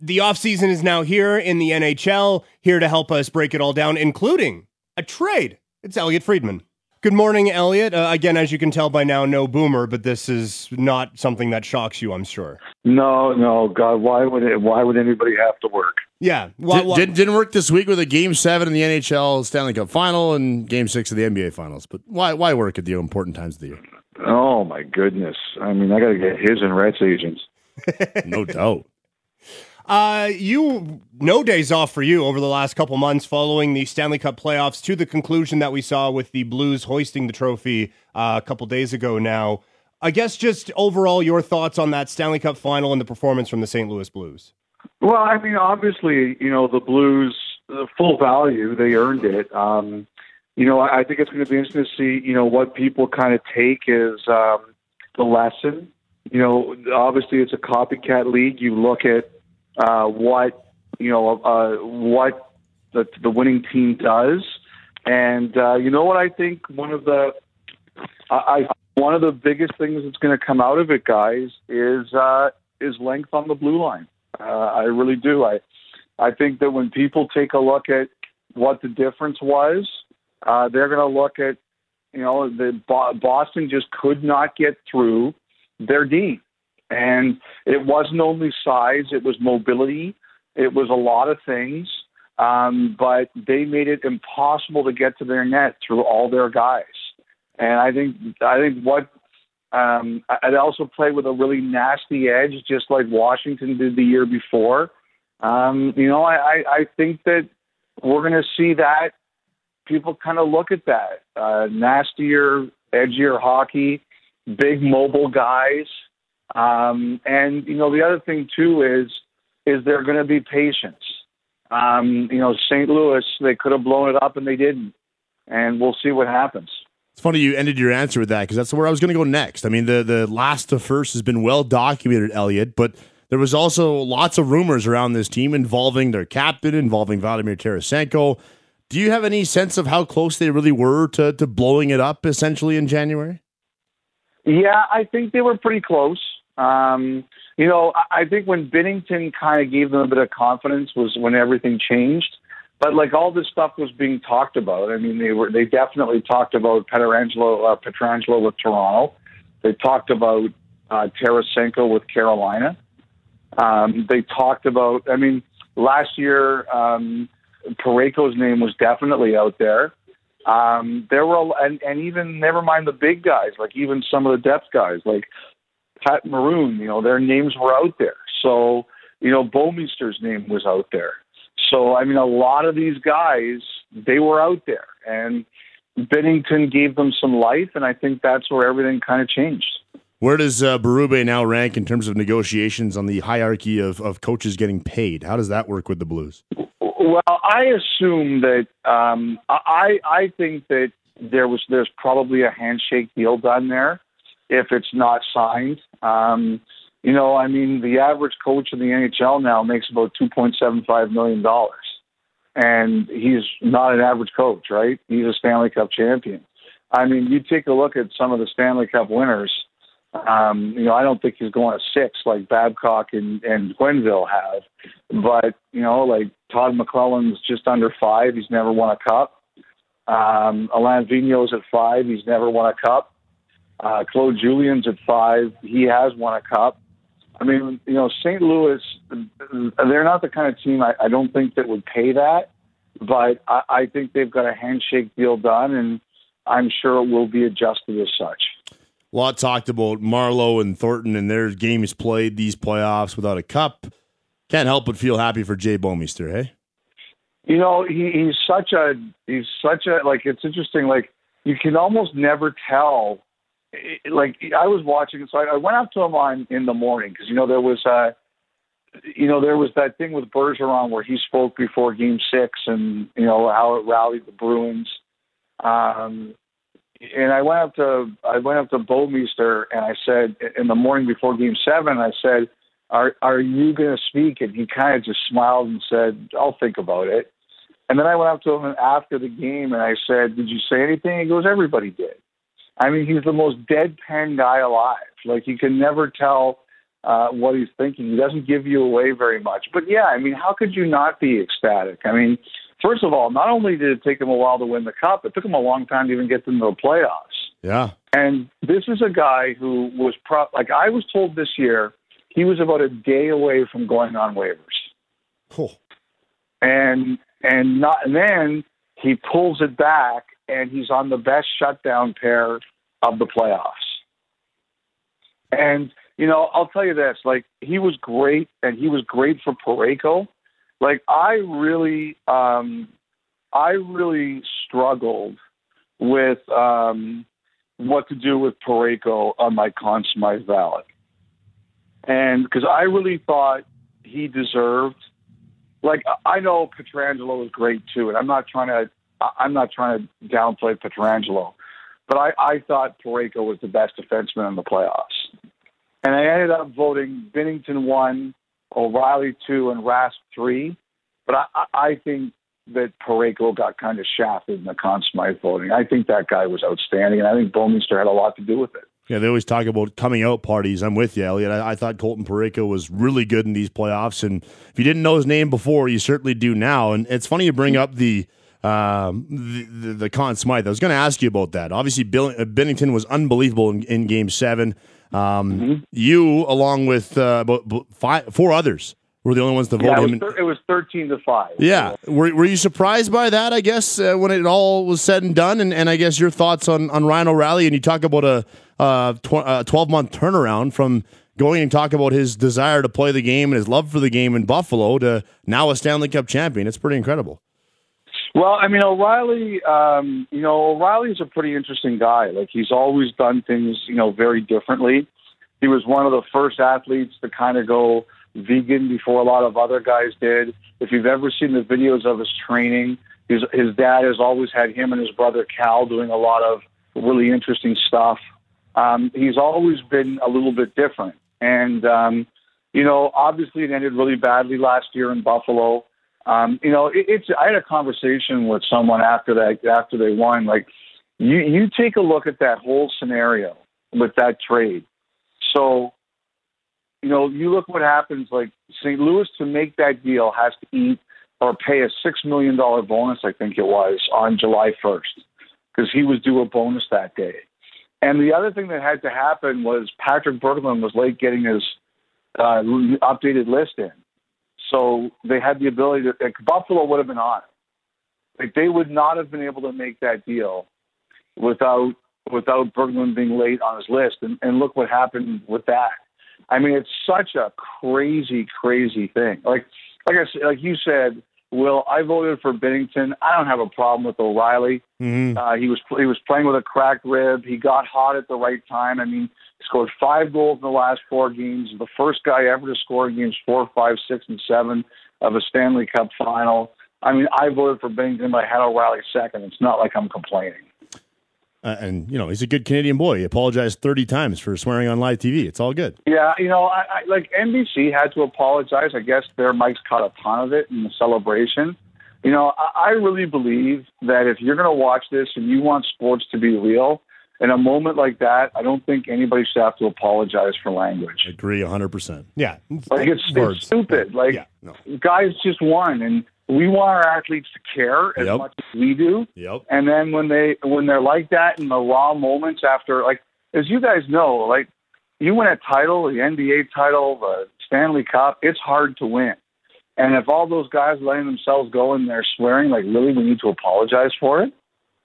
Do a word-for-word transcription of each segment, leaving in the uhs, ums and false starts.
The offseason is now here in the N H L, here to help us break it all down, including a trade. It's Elliotte Friedman. Good morning, Elliotte. Uh, again, as you can tell by now, no boomer, but this is not something that shocks you, I'm sure. No, no, God, why would it? Why would anybody have to work? Yeah. Why, why? Did, didn't work this week with a Game seven in the N H L Stanley Cup Final and Game six of the N B A Finals. But why why work at the important times of the year? Oh, my goodness. I mean, I got to get his and Rhett's agents. No doubt. Uh, you, no days off for you over the last couple months following the Stanley Cup playoffs to the conclusion that we saw with the Blues hoisting the trophy uh, a couple days ago now. I guess just overall your thoughts on that Stanley Cup final and the performance from the Saint Louis Blues. Well, I mean, obviously, you know, the Blues, the full value, they earned it. Um, you know, I think it's going to be interesting to see, you know, what people kind of take as um, the lesson. You know, obviously it's a copycat league. You look at uh, what, you know, uh, what the, the winning team does. And uh, you know what I think one of the I, I one of the biggest things that's going to come out of it, guys, is uh, is length on the blue line. Uh, I really do. I I think that when people take a look at what the difference was, uh, they're going to look at, you know, the Bo- Boston just could not get through their D. And it wasn't only size, it was mobility. It was a lot of things. Um, but they made it impossible to get to their net through all their guys. And I think I think what um, I'd also play with a really nasty edge, just like Washington did the year before. Um, you know, I, I think that we're going to see that. People kind of look at that. Uh, nastier, edgier hockey, big mobile guys. Um, and, you know, the other thing, too, is is there going to be patience. Um, you know, Saint Louis, they could have blown it up and they didn't. And we'll see what happens. It's funny you ended your answer with that because that's where I was going to go next. I mean, the, the last to first has been well documented, Elliotte, but there was also lots of rumors around this team involving their captain, involving Vladimir Tarasenko. Do you have any sense of how close they really were to, to blowing it up essentially in January? Yeah, I think they were pretty close. Um, you know, I think when Binnington kind of gave them a bit of confidence was when everything changed. But like all this stuff was being talked about. I mean, they were they definitely talked about Pietrangelo, uh, Pietrangelo with Toronto. They talked about uh, Tarasenko with Carolina. Um, they talked about. I mean, last year um, Parayko's name was definitely out there. Um, there were and, and even never mind the big guys, like even some of the depth guys, like Pat Maroon, you know, their names were out there. So, you know, Bouwmeester's name was out there. So, I mean, a lot of these guys, they were out there. And Binnington gave them some life, and I think that's where everything kind of changed. Where does uh, Berube now rank in terms of negotiations on the hierarchy of, of coaches getting paid? How does that work with the Blues? Well, I assume that um, I I think that there was there's probably a handshake deal done there if it's not signed. Um, you know, I mean, the average coach in the N H L now makes about two point seven five million dollars. And he's not an average coach, right? He's a Stanley Cup champion. I mean, you take a look at some of the Stanley Cup winners. Um, you know, I don't think he's going to six like Babcock and, and Gwenville have. But, you know, like Todd McClellan's just under five. He's never won a cup. Um, Alain Vigneault's at five. He's never won a cup. Uh, Claude Julien's at five. He has won a cup. I mean, you know, Saint Louis, they're not the kind of team I, I don't think that would pay that, but I, I think they've got a handshake deal done, and I'm sure it will be adjusted as such. A lot talked about Marlowe and Thornton and their games played these playoffs without a cup. Can't help but feel happy for Jay Bouwmeester, hey? You know, he, he's such a, he's such a, like, it's interesting, like, you can almost never tell. Like, I was watching, so I went up to him on in the morning because, you know, there was uh, you know, there was that thing with Bergeron where he spoke before Game Six and, you know, how it rallied the Bruins. Um, and I went up to I went up to Bouwmeester and I said in the morning before Game Seven, I said, "Are are you going to speak?" And he kind of just smiled and said, "I'll think about it." And then I went up to him after the game and I said, "Did you say anything?" He goes, "Everybody did." I mean, he's the most deadpan guy alive. Like, you can never tell uh, what he's thinking. He doesn't give you away very much. But, yeah, I mean, how could you not be ecstatic? I mean, first of all, not only did it take him a while to win the Cup, it took him a long time to even get into the playoffs. Yeah. And this is a guy who was, pro- like I was told this year, he was about a day away from going on waivers. Cool. And and not and then he pulls it back, and he's on the best shutdown pair of the playoffs. And, you know, I'll tell you this, like, he was great, and he was great for Parayko. Like, I really, um, I really struggled with um, what to do with Parayko on my Conn Smythe ballot. And because I really thought he deserved, like, I know Pietrangelo was great too, and I'm not trying to, I'm not trying to downplay Pietrangelo, but I, I thought Parayko was the best defenseman in the playoffs. And I ended up voting Binnington one, O'Reilly two, and Rask three. But I, I think that Parayko got kind of shafted in the Conn Smythe voting. I think that guy was outstanding, and I think Bouwmeester had a lot to do with it. Yeah, they always talk about coming out parties. I'm with you, Elliot. I, I thought Colton Parayko was really good in these playoffs, and if you didn't know his name before, you certainly do now. And it's funny you bring up the um, the, the, the Conn Smythe. I was going to ask you about that. Obviously, Bill, uh, Binnington was unbelievable in, in Game Seven. Um, mm-hmm. You, along with uh, about five, four others, were the only ones to vote yeah, it him. Was thir- it was thirteen to five. Yeah. Were, were you surprised by that, I guess, uh, when it all was said and done? And, and I guess your thoughts on, on Ryan O'Reilly, and you talk about a uh, tw- uh, twelve-month turnaround from going and talk about his desire to play the game and his love for the game in Buffalo to now a Stanley Cup champion. It's pretty incredible. Well, I mean, O'Reilly, um, you know, O'Reilly's a pretty interesting guy. Like, he's always done things, you know, very differently. He was one of the first athletes to kind of go vegan before a lot of other guys did. If you've ever seen the videos of his training, his, his dad has always had him and his brother Cal doing a lot of really interesting stuff. Um, he's always been a little bit different. And, um, you know, obviously it ended really badly last year in Buffalo. Um, you know, it, it's, I had a conversation with someone after that, after they won. Like, you, you take a look at that whole scenario with that trade. So, you know, you look what happens, like Saint Louis to make that deal has to eat or pay a six million dollars bonus, I think it was, on July first, because he was due a bonus that day. And the other thing that had to happen was Patrick Berglund was late getting his uh, updated list in. So they had the ability to, like, Buffalo would have been on it. Like, they would not have been able to make that deal without without Berglund being late on his list. And, and look what happened with that. I mean, it's such a crazy, crazy thing. Like, like I said, like you said, Will, I voted for Binnington. I don't have a problem with O'Reilly. Mm-hmm. Uh, he was he was playing with a cracked rib. He got hot at the right time. I mean, he scored five goals in the last four games. The first guy ever to score in games four, five, six, and seven of a Stanley Cup final. I mean, I voted for Binnington, but I had O'Reilly second. It's not like I'm complaining. Uh, and, you know, he's a good Canadian boy. He apologized thirty times for swearing on live T V. It's all good. Yeah, you know, I, I, like N B C had to apologize. I guess their mics caught a ton of it in the celebration. You know, I, I really believe that if you're going to watch this and you want sports to be real, in a moment like that, I don't think anybody should have to apologize for language. I agree one hundred percent. Yeah. Like, it's, it's stupid. Like, yeah, no. Guys just won, and we want our athletes to care as yep. much as we do. Yep. And then when they when they're like that in the raw moments after, like, as you guys know, like, you win a title, the N B A title, the Stanley Cup, it's hard to win. And if all those guys are letting themselves go and they're swearing, like, really, we need to apologize for it?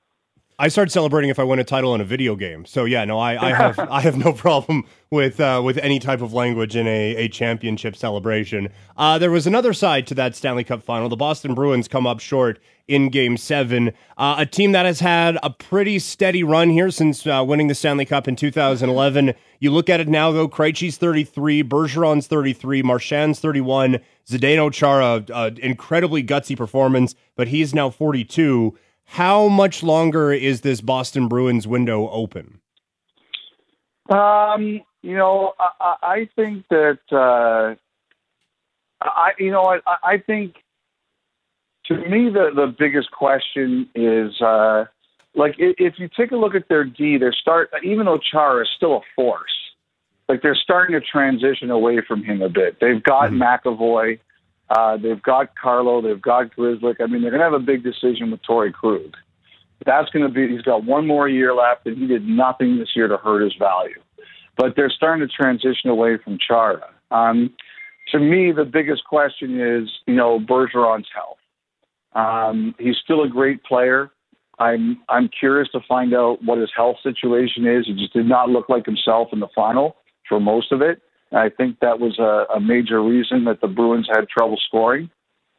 I start celebrating if I win a title in a video game. So yeah, no, I, I have I have no problem with uh, with any type of language in a, a championship celebration. Uh, there was another side to that Stanley Cup final. The Boston Bruins come up short in Game Seven. Uh, a team that has had a pretty steady run here since uh, winning the Stanley Cup in two thousand eleven. You look at it now, though. Krejci's thirty-three, Bergeron's thirty-three, Marchand's thirty-one, Zdeno Chara, uh, incredibly gutsy performance, but he's now forty-two. How much longer is this Boston Bruins window open? Um, you know, I, I think that, uh, I, you know, I, I think to me, the, the biggest question is, uh, like, if you take a look at their D, their start, even though Chara is still a force, like they're starting to transition away from him a bit. They've got mm-hmm. McAvoy, uh, they've got Carlo, they've got Grzelcyk. I mean, they're going to have a big decision with Torrey Krug. That's going to be, he's got one more year left, and he did nothing this year to hurt his value. But they're starting to transition away from Chara. Um, to me, the biggest question is, you know, Bergeron's health. Um, he's still a great player. I'm I'm curious to find out what his health situation is. He just did not look like himself in the final for most of it. And I think that was a, a major reason that the Bruins had trouble scoring.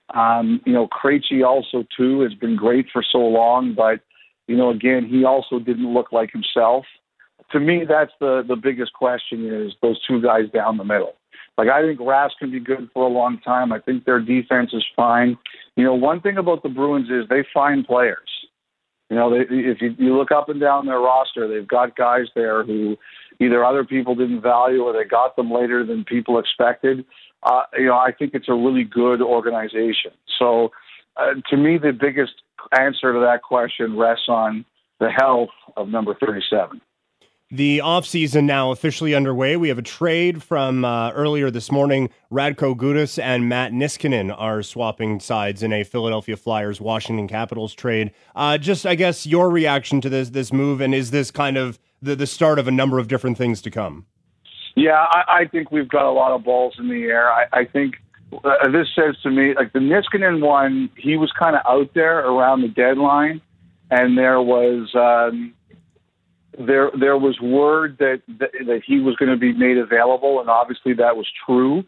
Um, you know, Krejci also, too, has been great for so long, but, you know, again, he also didn't look like himself. To me, that's the, the biggest question is those two guys down the middle. Like, I think Rask can be good for a long time. I think their defense is fine. You know, one thing about the Bruins is they find players. You know, they, if you, you look up and down their roster, they've got guys there who either other people didn't value or they got them later than people expected. Uh, you know, I think it's a really good organization. So, uh, to me, the biggest answer to that question rests on the health of number thirty-seven. The offseason now officially underway. We have a trade from uh, earlier this morning. Radko Gudas and Matt Niskanen are swapping sides in a Philadelphia Flyers Washington Capitals trade. Uh, just, I guess, your reaction to this this move, and is this kind of the, the start of a number of different things to come? Yeah, I, I think we've got a lot of balls in the air. I, I think uh, this says to me, like the Niskanen one, he was kind of out there around the deadline, and there was... Um, There, there was word that, that that he was going to be made available, and obviously that was true.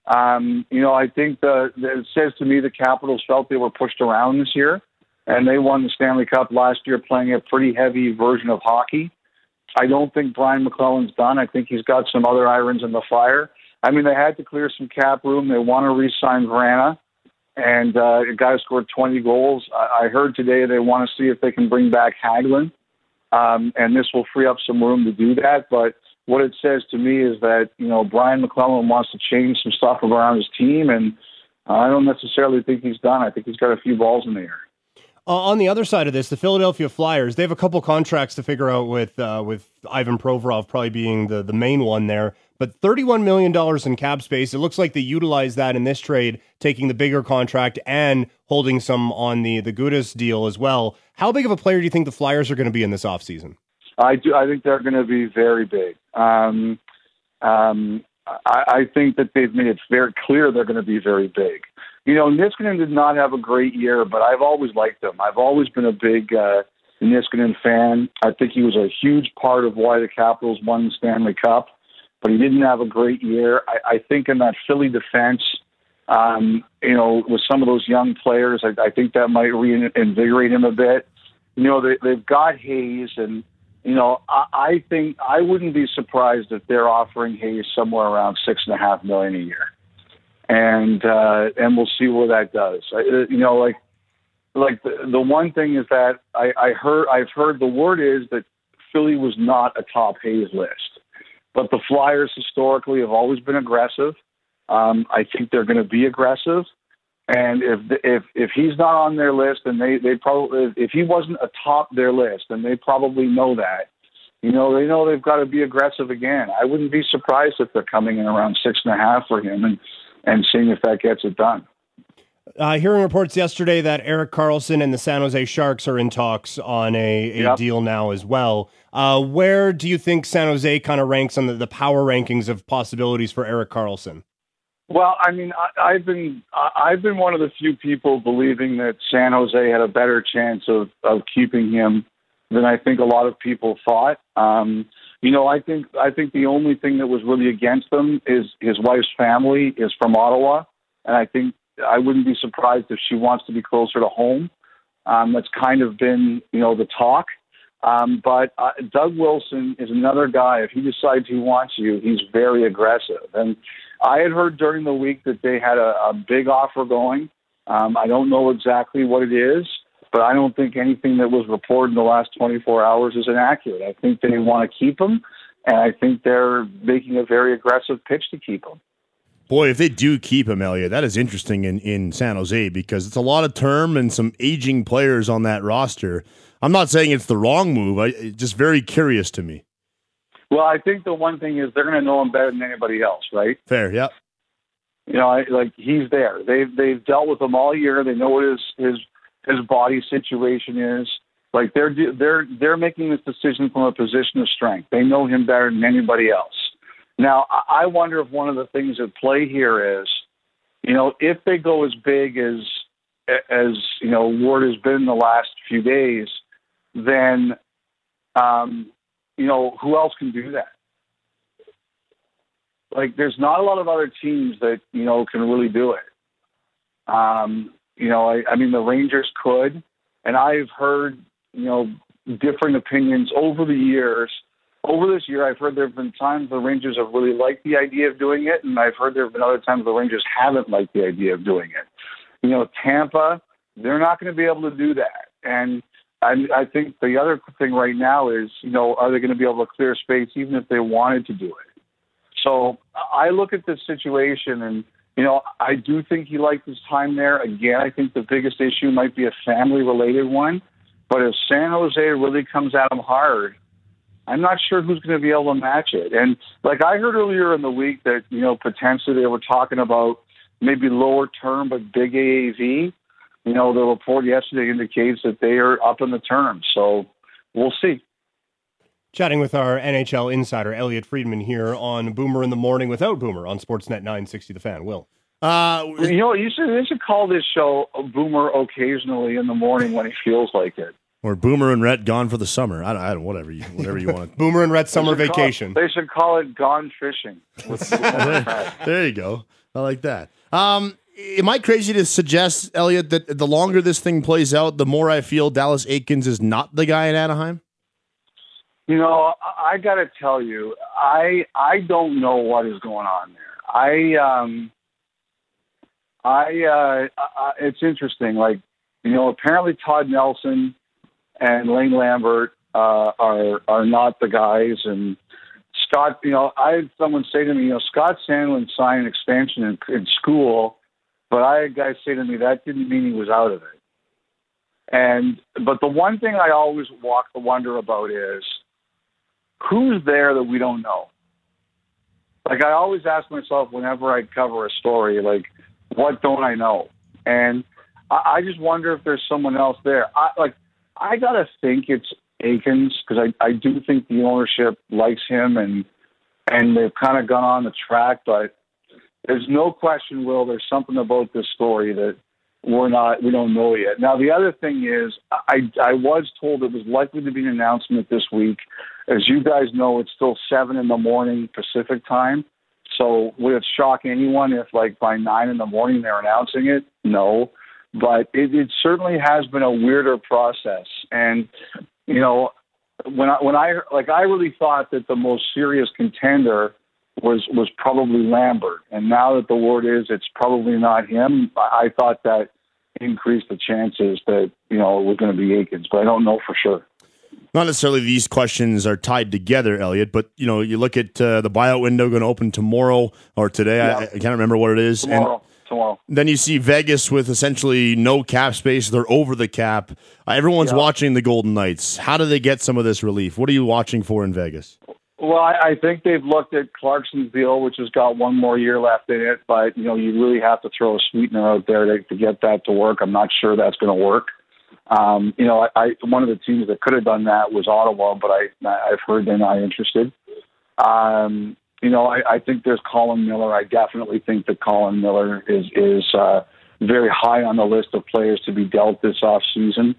Um, you know, I think the, the, it says to me the Capitals felt they were pushed around this year, and they won the Stanley Cup last year playing a pretty heavy version of hockey. I don't think Brian McClellan's done. I think he's got some other irons in the fire. I mean, they had to clear some cap room. They want to re-sign Vrana, and uh, a guy scored twenty goals. I, I heard today they want to see if they can bring back Hagelin. Um, and this will free up some room to do that. But what it says to me is that, you know, Brian McClellan wants to change some stuff around his team, and I don't necessarily think he's done. I think he's got a few balls in the air. Uh, on the other side of this, the Philadelphia Flyers, they have a couple contracts to figure out with uh, with Ivan Provorov probably being the, the main one there. But thirty-one million dollars in cap space, it looks like they utilized that in this trade, taking the bigger contract and holding some on the, the Gudas deal as well. How big of a player do you think the Flyers are going to be in this offseason? I do. I think they're going to be very big. Um, um, I, I think that they've made it very clear they're going to be very big. You know, Niskanen did not have a great year, but I've always liked him. I've always been a big uh, Niskanen fan. I think he was a huge part of why the Capitals won the Stanley Cup, but he didn't have a great year. I, I think in that Philly defense, um, you know, with some of those young players, I, I think that might reinvigorate him a bit. You know, they, they've got Hayes, and, you know, I, I think I wouldn't be surprised if they're offering Hayes somewhere around six and a half million a year. And, uh, and we'll see where that does. I, you know, like, like the, the one thing is that I, I heard, I've heard the word is that Philly was not a top Hayes list, but the Flyers historically have always been aggressive. Um, I think they're going to be aggressive. And if if if he's not on their list, then they they probably if he wasn't atop their list, then they probably know that. You know, they know they've got to be aggressive again. I wouldn't be surprised if they're coming in around six and a half for him, and and seeing if that gets it done. Uh, hearing reports yesterday that Erik Karlsson and the San Jose Sharks are in talks on a, a yep. deal now as well. Uh, where do you think San Jose kind of ranks on the, the power rankings of possibilities for Erik Karlsson? Well, I mean, I, I've been I've been one of the few people believing that San Jose had a better chance of, of keeping him than I think a lot of people thought. Um, you know, I think I think the only thing that was really against them is his wife's family is from Ottawa, and I think I wouldn't be surprised if she wants to be closer to home. Um, that's kind of been, you know, the talk. Um, but uh, Doug Wilson is another guy. If he decides he wants you, he's very aggressive. And I had heard during the week that they had a, a big offer going. Um, I don't know exactly what it is, but I don't think anything that was reported in the last twenty-four hours is inaccurate. I think they want to keep him, and I think they're making a very aggressive pitch to keep him. Boy, if they do keep him, Elliot, that is interesting in, in San Jose because it's a lot of term and some aging players on that roster. I'm not saying it's the wrong move. I, it's just very curious to me. Well, I think the one thing is they're going to know him better than anybody else, right? Fair, yeah. You know, I, like he's there. They've they've dealt with him all year. They know what his his his body situation is. Like they're they're they're making this decision from a position of strength. They know him better than anybody else. Now, I wonder if one of the things at play here is, you know, if they go as big as as you know word has been the last few days, then um, you know who else can do that? Like, there's not a lot of other teams that, you know, can really do it. Um, you know, I, I mean, the Rangers could, and I've heard, you know, different opinions over the years. Over this year, I've heard there have been times the Rangers have really liked the idea of doing it, and I've heard there have been other times the Rangers haven't liked the idea of doing it. You know, Tampa, they're not going to be able to do that. And I, I think the other thing right now is, you know, are they going to be able to clear space even if they wanted to do it? So I look at this situation and, you know, I do think he liked his time there. Again, I think the biggest issue might be a family-related one. But if San Jose really comes at him hard, I'm not sure who's going to be able to match it. And, like, I heard earlier in the week that, you know, potentially they were talking about maybe lower term but big A A V. You know, the report yesterday indicates that they are up in the terms. So we'll see. Chatting with our N H L insider, Elliot Friedman, here on Boomer in the Morning without Boomer on Sportsnet nine sixty The Fan. Will. Uh, you know, you should, you should call this show Boomer occasionally in the morning when he feels like it. Or Boomer and Rhett gone for the summer. I don't, I don't whatever you, whatever you want. Boomer and Rhett summer they vacation. Call, they should call it Gone Fishing. With there, there you go. I like that. Um, am I crazy to suggest, Elliot, that the longer this thing plays out, the more I feel Dallas Aikens is not the guy in Anaheim? You know, I got to tell you, I I don't know what is going on there. I um, I, uh, I it's interesting. Like, you know, apparently Todd Nelson and Lane Lambert uh, are are not the guys. And Scott, you know, I had someone say to me, you know, Scott Sandlin signed an expansion in, in school, but I had guys say to me that didn't mean he was out of it. And but the one thing I always walk the wonder about is, who's there that we don't know? Like, I always ask myself whenever I cover a story, like, what don't I know? And I, I just wonder if there's someone else there. I, like, I got to think it's Aikens, because I, I do think the ownership likes him, and and they've kind of gone on the track. But there's no question, Will, there's something about this story that we're not, we don't know yet. Now, the other thing is, I, I was told it was likely to be an announcement this week. As you guys know, it's still seven in the morning Pacific time. So would it shock anyone if, like, by nine in the morning they're announcing it? No. But it, it certainly has been a weirder process. And, you know, when I, when I, like, I really thought that the most serious contender was, was probably Lambert. And now that the word is it's probably not him, I, I thought that increased the chances that, you know, it was going to be Aikens. But I don't know for sure. Not necessarily these questions are tied together, Elliot, but, you know, you look at uh, the buyout window going to open tomorrow or today. Yeah. I, I can't remember what it is. Tomorrow. And tomorrow. Then you see Vegas with essentially no cap space. They're over the cap. Uh, everyone's yeah. watching the Golden Knights. How do they get some of this relief? What are you watching for in Vegas? Well, I, I think they've looked at Clarkson's deal, which has got one more year left in it. But, you know, you really have to throw a sweetener out there to, to get that to work. I'm not sure that's going to work. Um, you know, I, I one of the teams that could have done that was Ottawa, but I, I've heard they're not interested. Um, you know, I, I think there's Colin Miller. I definitely think that Colin Miller is is uh, very high on the list of players to be dealt this off season.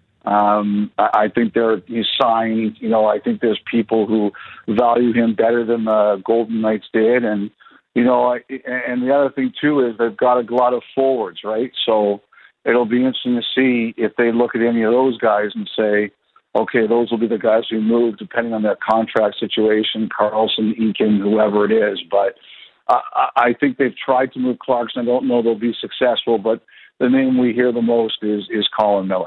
Um, I, I think there he's signed. You know, I think there's people who value him better than the Golden Knights did, and you know, I, and the other thing too is they've got a lot of forwards, right? So it'll be interesting to see if they look at any of those guys and say, okay, those will be the guys who move, depending on their contract situation, Carlson, Eakin, whoever it is. But uh, I think they've tried to move Clarkson. I don't know they'll be successful, but the name we hear the most is is Colin Miller.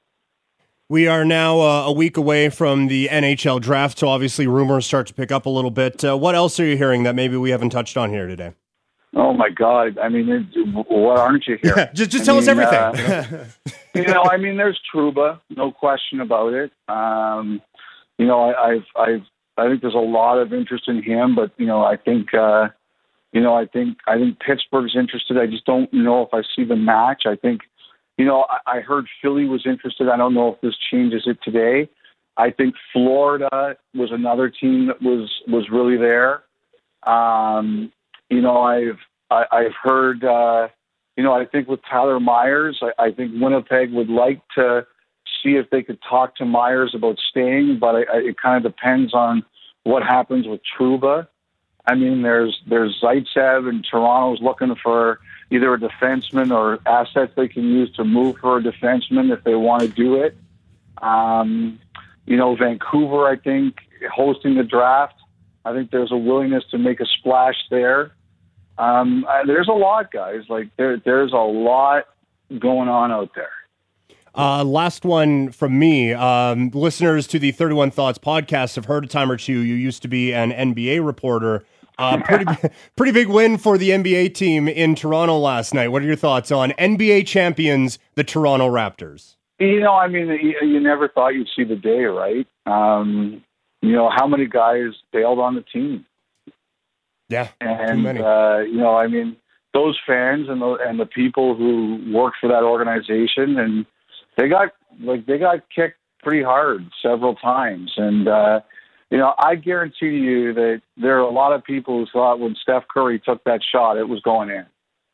We are now uh, a week away from the N H L draft, so obviously rumors start to pick up a little bit. Uh, what else are you hearing that maybe we haven't touched on here today? Oh, my God. I mean, it, what aren't you hearing? just just I tell mean, us everything. Uh, you know, I mean, there's Trouba, no question about it. Um, you know, I, I've I've I think there's a lot of interest in him, but you know, I think, uh, you know, I think I think Pittsburgh's interested. I just don't know if I see the match. I think, you know, I, I heard Philly was interested. I don't know if this changes it today. I think Florida was another team that was was really there. Um, you know, I've I, I've heard. Uh, you know, I think with Tyler Myers, I, I think Winnipeg would like to see if they could talk to Myers about staying, but I, I, it kind of depends on what happens with Trouba. I mean, there's there's Zaitsev, and Toronto's looking for either a defenseman or assets they can use to move for a defenseman if they want to do it. Um, you know, Vancouver, I think, hosting the draft, I think there's a willingness to make a splash there. Um, uh, there's a lot, guys. Like there, there's a lot going on out there. Uh, last one from me. Um, listeners to the thirty-one Thoughts podcast have heard a time or two. You used to be an N B A reporter. Uh, pretty, pretty big win for the N B A team in Toronto last night. What are your thoughts on N B A champions, the Toronto Raptors? You know, I mean, you, you never thought you'd see the day, right? Um, you know, how many guys bailed on the team? Yeah, and too many. Uh, you know, I mean, those fans and the and the people who work for that organization, and they got like they got kicked pretty hard several times. And uh, you know, I guarantee you that there are a lot of people who thought when Steph Curry took that shot, it was going in.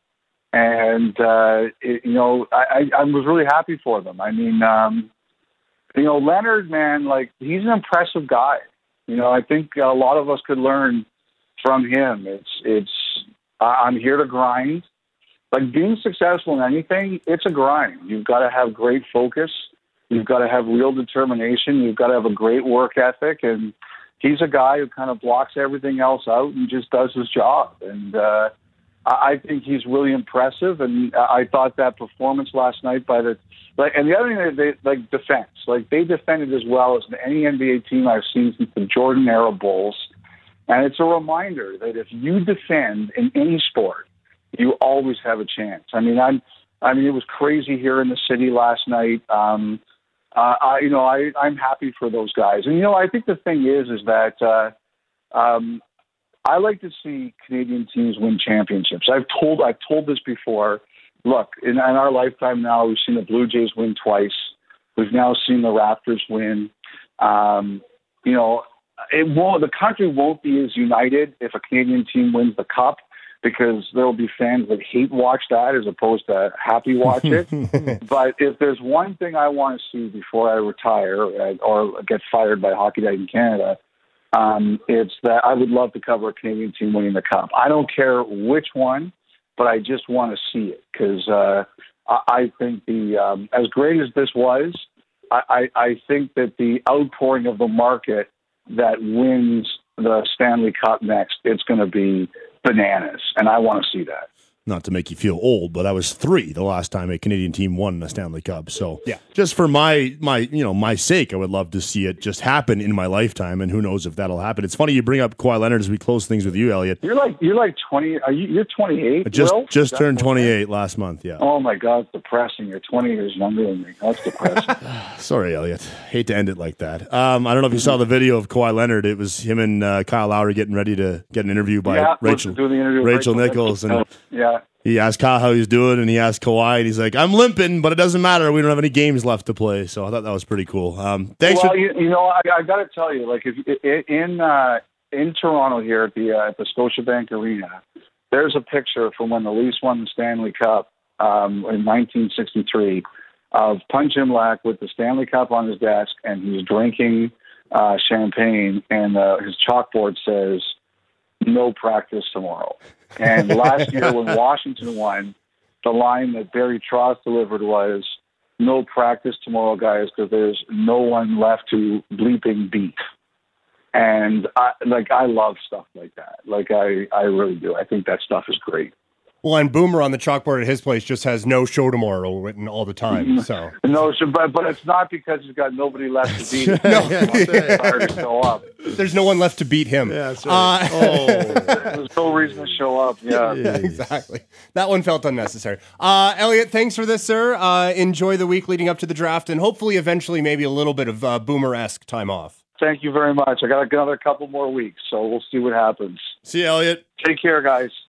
And uh, it, you know, I, I was really happy for them. I mean, um, you know, Leonard, man, like he's an impressive guy. You know, I think a lot of us could learn from him. It's it's I'm here to grind. Like being successful in anything, it's a grind. You've got to have great focus. You've got to have real determination. You've got to have a great work ethic. And he's a guy who kind of blocks everything else out and just does his job. And uh, I think he's really impressive. And I thought that performance last night by the like, and the other thing they like defense, like they defended as well as any N B A team I've seen since the Jordan era Bulls. And it's a reminder that if you defend in any sport, you always have a chance. I mean, I'm, I mean, it was crazy here in the city last night. Um, uh, I, you know, I, I'm happy for those guys. And, you know, I think the thing is, is that uh, um, I like to see Canadian teams win championships. I've told, I've told this before. Look, in, in our lifetime now, we've seen the Blue Jays win twice. We've now seen the Raptors win. Um, you know, it won't, the country won't be as united if a Canadian team wins the Cup, because there will be fans that hate watch that as opposed to happy watch it. But if there's one thing I want to see before I retire or get fired by Hockey Night in Canada, um, it's that I would love to cover a Canadian team winning the Cup. I don't care which one, but I just want to see it, because uh, I, I think the um, as great as this was, I, I, I think that the outpouring of the market that wins the Stanley Cup next, it's going to be bananas, and I want to see that. Not to make you feel old, but I was three the last time a Canadian team won a Stanley Cup. So yeah, just for my my you know my sake, I would love to see it just happen in my lifetime, and who knows if that'll happen. It's funny you bring up Kawhi Leonard as we close things with you, Elliot. You're like you're like twenty. Are you? You're twenty-eight. I just Will? just turned twenty-eight last month. Yeah. Oh my God, it's depressing. You're twenty years younger than me. That's depressing. Sorry, Elliot. Hate to end it like that. Um, I don't know if you saw the video of Kawhi Leonard. It was him and uh, Kyle Lowry getting ready to get an interview by yeah, Rachel do the interview Rachel, Rachel Nichols, and yeah. He asked Kyle how he's doing, and he asked Kawhi, and he's like, "I'm limping, but it doesn't matter. We don't have any games left to play." So I thought that was pretty cool. Um, thanks. Well, for- you, you know, I, I got to tell you, like, if in uh, in Toronto here at the uh, at the Scotiabank Arena, there's a picture from when the Leafs won the Stanley Cup um, in nineteen sixty-three of Punch Imlach with the Stanley Cup on his desk, and he's drinking uh, champagne, and uh, his chalkboard says, "No practice tomorrow." And last year when Washington won, the line that Barry Trotz delivered was, "No practice tomorrow, guys, because there's no one left to bleeping beat." And I, like, I love stuff like that. Like, I, I really do. I think that stuff is great. Well, and Boomer on the chalkboard at his place just has "no show tomorrow" written all the time. So no, so, but but it's not because he's got nobody left to beat him. No. He's tired to show up. There's no one left to beat him. Yeah, that's right. Uh, oh, There's no reason to show up. Yeah, yeah, exactly. That one felt unnecessary. Uh, Elliot, thanks for this, sir. Uh, enjoy the week leading up to the draft, and hopefully, eventually, maybe a little bit of uh, Boomer-esque time off. Thank you very much. I got another couple more weeks, so we'll see what happens. See you, Elliot. Take care, guys.